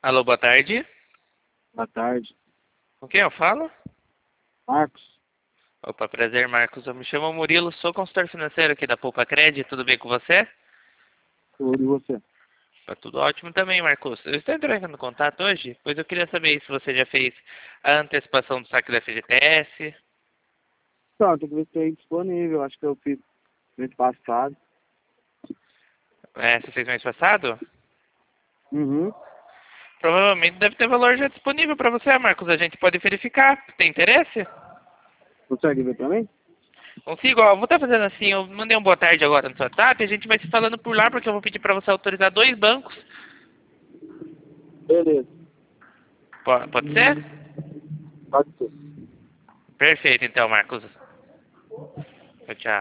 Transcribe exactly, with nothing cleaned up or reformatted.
Alô, boa tarde. Boa tarde. Com quem eu falo? Marcos, Opa, prazer, Marcos. Eu me chamo Murilo, sou consultor financeiro aqui da Poupa Cred. Tudo bem com você? tudo e você? Tá tudo ótimo também, Marcos. Eu estou entrando em contato hoje, pois eu queria saber se você já fez a antecipação do saque da F G T S. Então, tem que ver se tem disponível. Acho que eu fiz mês passado. É, você fez mês passado? Uhum. Provavelmente deve ter valor já disponível para você, Marcos. A gente pode verificar. Tem interesse? Consegue ver também? Consigo, ó, vou estar fazendo assim, eu mandei um boa tarde agora no seu WhatsApp, a gente vai se falando por lá, porque eu vou pedir para você autorizar dois bancos. Beleza. Po- Pode ser? Pode ser. Perfeito, então, Marcos. Tchau, tchau.